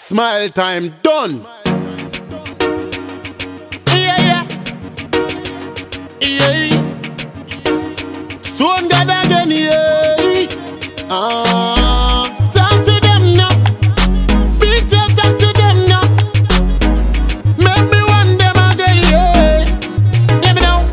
Smile time done. Yeah. Stone God again, yeah. Talk to them now. Big talk to them now. Make me want them again, yeah. Let me know.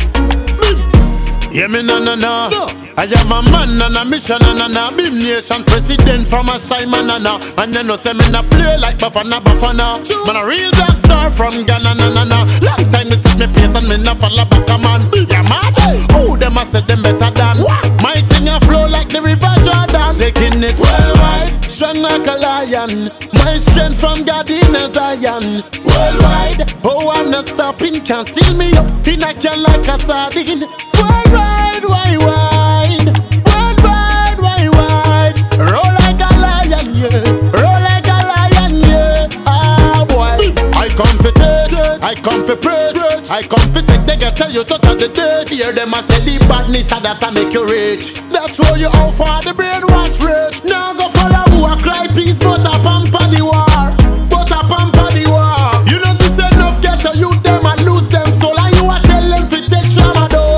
Hear me na. I am a man and a mission and Beam Nation president from a Simon and you know say me na play like Bafana. Man a real dark star from Ghana Long time me sit me pace and me na follow back a man. Yeah man, oh them a say them better than my thing a flow like the river Jordan. Taking it worldwide, strong like a lion. My strength from God in a Zion. Worldwide, oh I'm not stopping, can't seal me up in a can like a sardine. Worldwide, wide. Worldwide, wide. Roll like a lion, yeah. Roll like a lion, yeah. Ah, boy. I come for take, I come for praise, I come for take. They get tell you to touch the dirt. Hear them a say the badness and that make you rich. That show you how far the brainwash rich. Now go follow who a cry peace, but a pamper the war. But a pamper the war. You know to say enough get to you them and lose them soul. And you a tell them to take tramadol.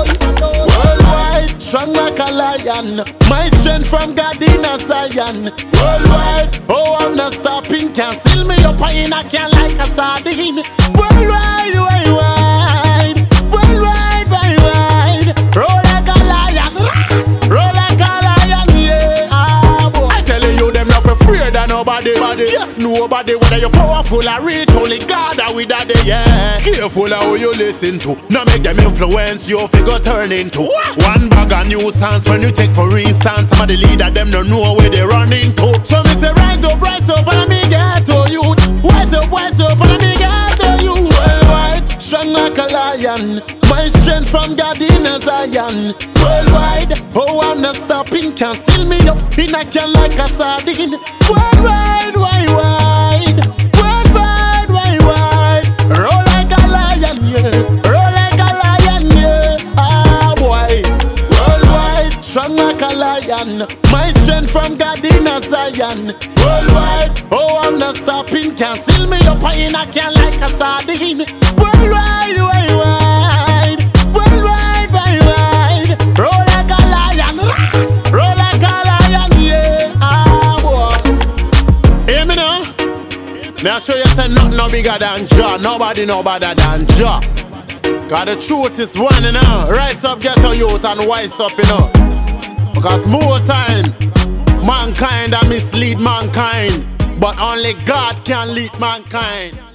Strong like a lion, my strength from God in a Zion. Worldwide, oh I'm not stopping, can't seal me up in a can like a sardine. Worldwide, wide. Worldwide, wide. Roll like a lion, roll like a lion, yeah. Ah, boy. I tell you them not afraid of nobody. Yes, nobody, whether you're powerful or rich, only God are with that, yeah. Careful how you listen to, now make them influence you, figure turn into one bag of nuisance when you take for instance. Some of the leader them don't know where they run into. So me say rise up and me get to you. Wise up and me get to you. Worldwide, strong like a lion, my strength from God in a Zion. Worldwide, oh I'm not stopping, can't seal me up in a can like a sardine. Worldwide, wide. Worldwide, wide. Roll like a lion, yeah. Roll like a lion, yeah. Ah, boy. Worldwide, strong like a lion, my strength from God in a Zion. Worldwide, oh I'm not stopping, can't seal me up in a can like a sardine. Worldwide, wide. Worldwide, wide. Roll like a lion, roll like a lion, yeah. Ah, boy. Hear me now? May I show you say nothing no bigger than Jah. Nobody no better than Jah. Cause the truth is one, you know. Rise up, get a youth and wise up, you know. Because more time, mankind a mislead mankind, but only God can lead mankind.